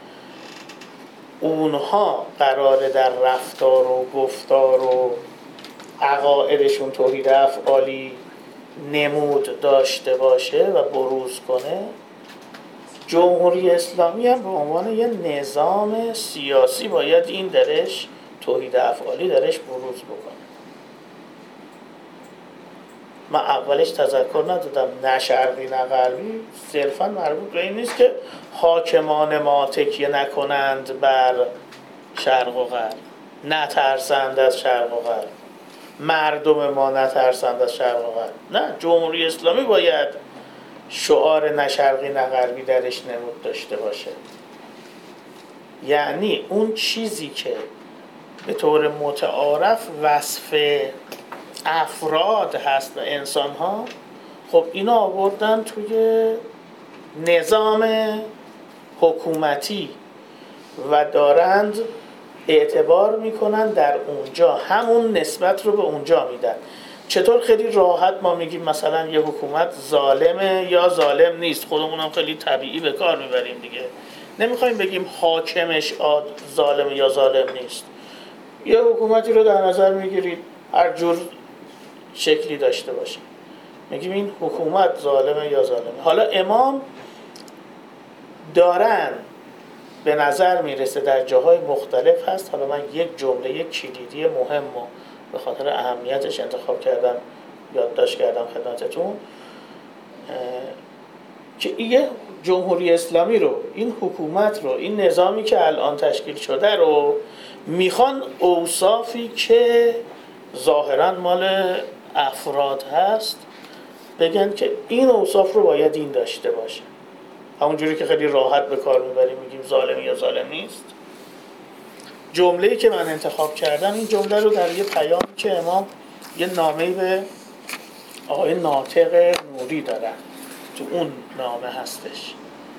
اونها قراره در رفتار و گفتار و عقایدشون توحید افعالی نمود داشته باشه و بروز کنه، جمهوری اسلامی هم به عنوان یه نظام سیاسی باید این درش توحید افعالی درش بروز بکنه. من اولش تذکر ندادم، نه شرقی نه غربی صرفا مربوط به این نیست که حاکمان ما تکیه نکنند بر شرق و غرب، نترسند از شرق و غرب، مردم ما نترسند از شرق و غرب. نه، جمهوری اسلامی باید شعار نه شرقی نه غربی درش نمود داشته باشه. یعنی اون چیزی که به طور متعارف وصف افراد هست و انسان ها، خب اینا آوردن توی نظام حکومتی و دارند اعتبار میکنن در اونجا، همون نسبت رو به اونجا میدن. چطور خیلی راحت ما میگیم مثلا یه حکومت ظالمه یا ظالم نیست، خودمون هم خیلی طبیعی به کار میبریم دیگه، نمیخوایم بگیم حاکمش ظالمه یا ظالم نیست. یه حکومتی رو در نظر میگیرید هر جور شکلی داشته باشه، میگیم این حکومت ظالمه یا ظالمه. حالا امام دارن به نظر میرسه در جاهای مختلف هست. حالا من یک جمله کلیدی مهم رو به خاطر اهمیتش انتخاب کردم، یادداشت کردم خدمتتون، که یه جمهوری اسلامی رو، این حکومت رو، این نظامی که الان تشکیل شده رو میخوان اوصافی که ظاهراً مال افراد هست بگن که این اوصاف رو باید این داشته باشه. همونجوری که خیلی راحت به کار میبریم میگیم ظالمی یا ظالم نیست. جمله‌ای که من انتخاب کردم این جمله رو در یه پیام که امام یه نامه‌ای به آقای ناطق نوری دارن، تو اون نامه هستش.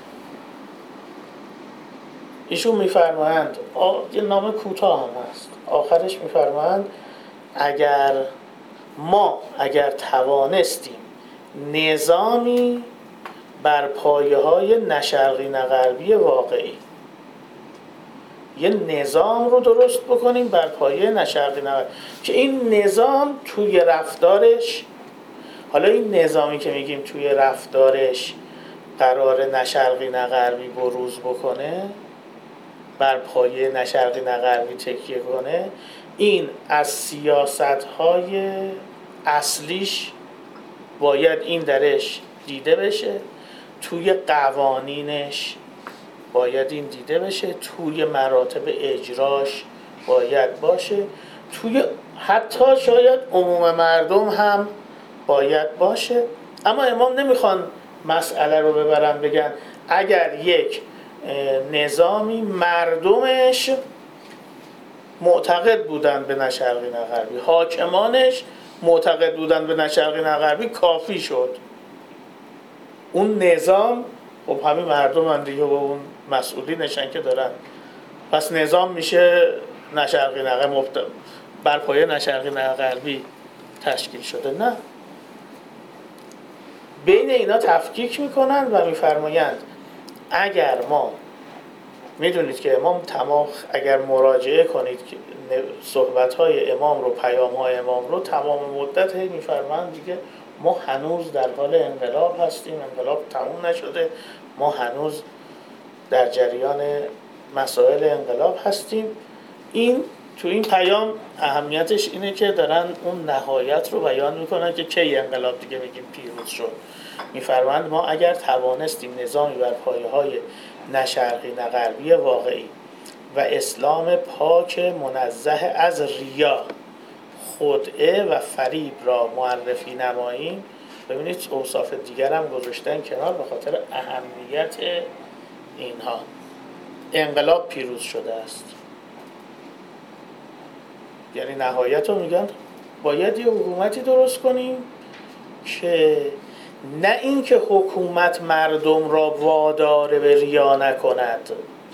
ایشون میفرمایند، یه نامه کوتاه هم هست، آخرش میفرمایند اگر توانستیم نظامی بر پایه‌های نه شرقی نه غربی واقعی، یه نظام رو درست بکنیم بر پایه نه شرقی نه غربی، که این نظام توی رفتارش، حالا این نظامی که میگیم توی رفتارش قرار نه شرقی نه غربی بروز بکنه، بر پایه نه شرقی نه غربی تکیه کنه، این از سیاست‌های اصلیش باید این درش دیده بشه، توی قوانینش باید این دیده بشه، توی مراتب اجراش باید باشه، توی حتی شاید عموم مردم هم باید باشه. اما امام نمیخوان مسئله رو ببرن بگن اگر یک نظامی مردمش معتقد بودن به نه شرقی نه غربی، حاکمانش معتقد بودن به نه شرقی نه غربی، کافی شد. اون نظام خب همین مردم هم دیگه با اون مسئولینشن که دارن، پس نظام میشه نه شرقی نه غربی، بر پایه نه شرقی نه غربی تشکیل شده. نه، بین اینا تفکیک میکنن و میفرمایند اگر ما، میدونید که امام تمام، اگر مراجعه کنید که صحبت‌های امام رو، پیام‌های امام رو، تمام مدت میفرمایند دیگه ما هنوز در حال انقلاب هستیم، انقلاب تموم نشده، ما هنوز در جریان مسائل انقلاب هستیم. این تو این پیام اهمیتش اینه که دارن اون نهایت رو بیان میکنن که کی انقلاب دیگه میگیم پیروز شد. میفرمایند ما اگر توانستیم نظامی بر پایه‌های نه شرقی نه غربی واقعی و اسلام پاک منزه از ریا، خدعه و فریب را معرفی نماییم. ببینید اوصاف دیگر هم گذاشتن کنار به خاطر اهمیت اینها. انقلاب پیروز شده است، یعنی نهایت رو میگن باید یه حکومتی درست کنیم که نه اینکه حکومت مردم را وادار به ریا نکند،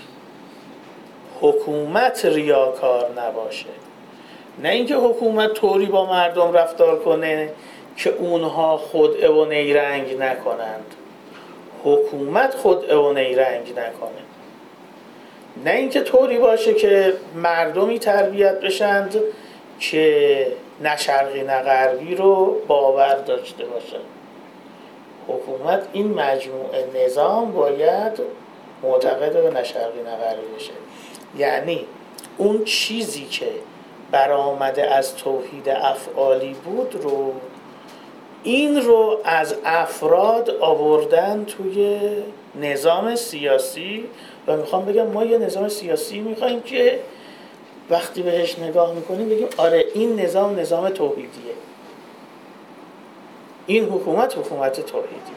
حکومت ریاکار نباشه، نه اینکه حکومت طوری با مردم رفتار کنه که اونها خدعه و نیرنگ نکنند، حکومت خدعه و نیرنگ نکنه، نه اینکه طوری باشه که مردمی تربیت بشند که نه شرقی نه غربی رو باور داشته باشند. حکومت این مجموعه نظام باید معتقد به نه شرقی نه غربی بشه. یعنی اون چیزی که برآمده از توحید افعالی بود رو، این رو از افراد آوردن توی نظام سیاسی و میخوام بگم ما یه نظام سیاسی میخوایم که وقتی بهش نگاه میکنیم بگیم آره این نظام توحیدیه، این حکومت توحیدی.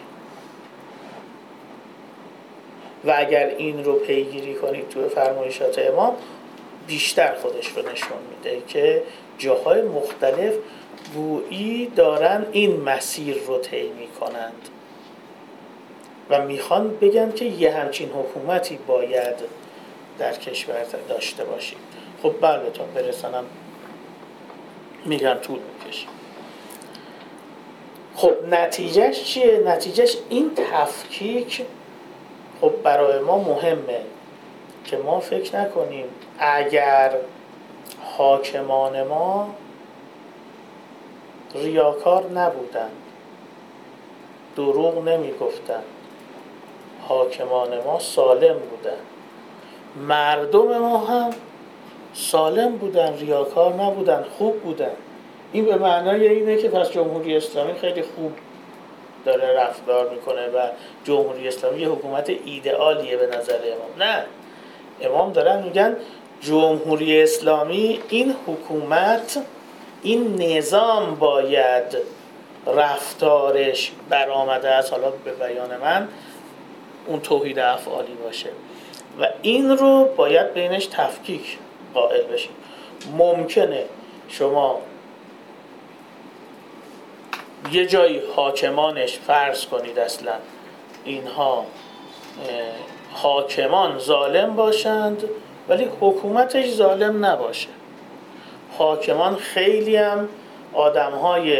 و اگر این رو پیگیری کنید توی فرمایشات امام بیشتر خودش رو نشون میده که جاهای مختلف گویی دارن این مسیر رو طی میکنند و میخوان بگن که یه همچین حکومتی باید در کشور داشته باشیم. خب بله تا برسانم میگم طول میکشه. خب نتیجهش چیه؟ نتیجهش این تفکیک خب برای ما مهمه که ما فکر نکنیم اگر حاکمان ما ریاکار نبودن، دروغ نمی گفتن، حاکمان ما سالم بودن، مردم ما هم سالم بودن، ریاکار نبودن، خوب بودن. این به معنای اینه که پس جمهوری اسلامی خیلی خوب داره رفتار میکنه و جمهوری اسلامی یه حکومت ایدئالیه به نظر امام. نه، امام دارن میگن جمهوری اسلامی این حکومت، این نظام باید رفتارش برآمده از، حالا به بیان من، اون توحید افعالی باشه و این رو باید بینش تفکیک قائل بشیم. ممکنه شما یه جایی حاکمانش فرض کنید اصلا اینها حاکمان ظالم باشند ولی حکومتش ظالم نباشه. حاکمان خیلی هم آدم‌های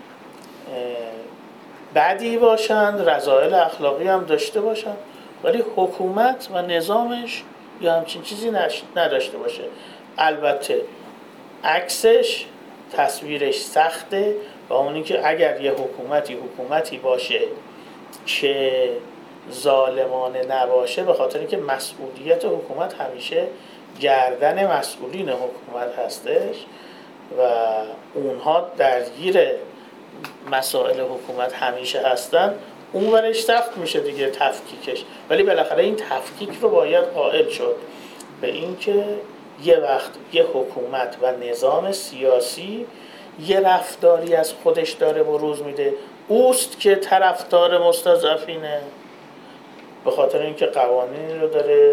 بدی باشند، رذایل اخلاقی هم داشته باشند ولی حکومت و نظامش یا همچین چیزی نداشته باشه. البته عکسش تصویرش سخته و اونی که اگر یه حکومتی باشه که ظالمانه نباشه، به خاطر اینکه مسئولیت حکومت همیشه گردن مسئولین حکومت هستش و اونها درگیر مسائل حکومت همیشه هستن، اون ورش سخت میشه دیگه تفکیکش. ولی بالاخره این تفکیک رو باید قائل شد به این که یه وقت یه حکومت و نظام سیاسی یه رفتاری از خودش داره بروز میده، اوست که طرفدار مستضعفینه، به خاطر اینکه قوانینی رو داره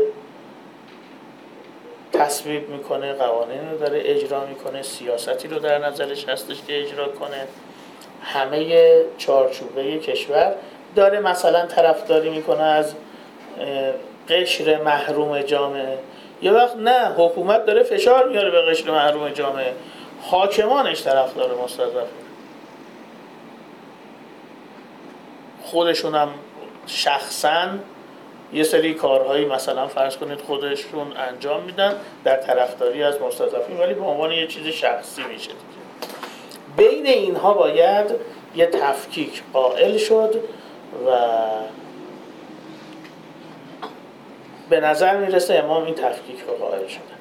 تصویب میکنه، قوانینی رو داره اجرا میکنه، سیاستی رو در نظرش هستش که اجرا کنه، همه چارچوبه کشور داره مثلا طرفداری میکنه از قشر محروم جامعه. یه وقت نه، حکومت داره فشار میاره به قشر محروم جامعه، حاکمانش طرفدار مستضعفین، خودشون هم شخصاً یه سری کارهایی مثلا فرض کنید خودشون انجام میدن در طرفداری از مستضعفین ولی به عنوان یه چیز شخصی میشه دیگه. بین اینها باید یه تفکیک قائل شد و به نظر میرسه امام این تفکیک رو قائل شدن.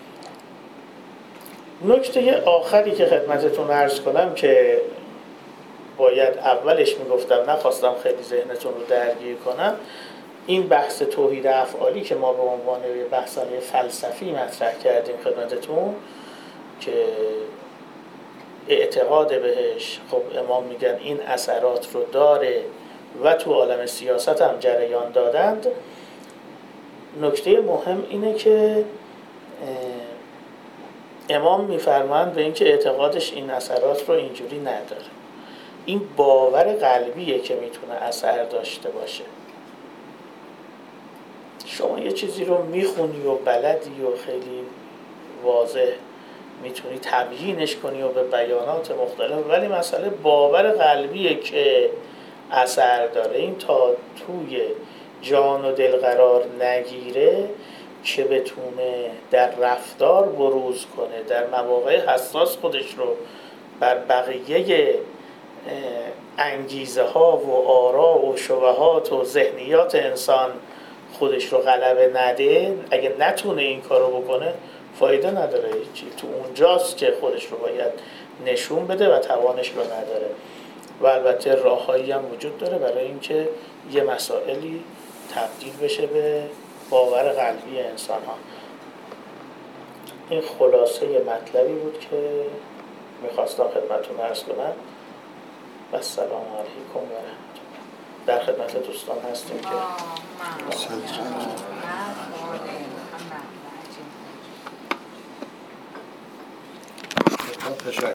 نکته آخری که خدمتتون عرض کنم که باید اولش میگفتم، نخواستم خیلی ذهنتون رو درگیر کنم، این بحث توحید افعالی که ما به عنوان بحث فلسفی مطرح کردیم خدمتتون که اعتقاد بهش، خب امام میگن این اثرات رو داره و تو عالم سیاست هم جریان دادند. نکته مهم اینه که امام میفرمایند به اینکه اعتقادش این اثرات رو اینجوری نداره، این باور قلبیه که میتونه اثر داشته باشه. شما یه چیزی رو میخونی و بلدی و خیلی واضح میتونی تبیینش کنی و به بیانات مختلف، ولی مسئله باور قلبیه که اثر داره. این تا توی جان و دل قرار نگیره که بتونه در رفتار بروز کنه، در مواقع حساس خودش رو بر بقیه انگیزه ها و آرا و شبهات و ذهنیات انسان خودش رو غلبه نده، اگه نتونه این کارو بکنه فایده نداره هیچی. تو اونجاست که خودش رو باید نشون بده و توانش رو نداره. و البته راههایی هم وجود داره برای اینکه یه مسائلی تبدیل بشه به باور قلبی انسان ها. این خلاصه مطلبی بود که میخواستم خدمتتون عرض کنم. و السلام علیکم و رحمت الله. در خدمت دوستان هستیم که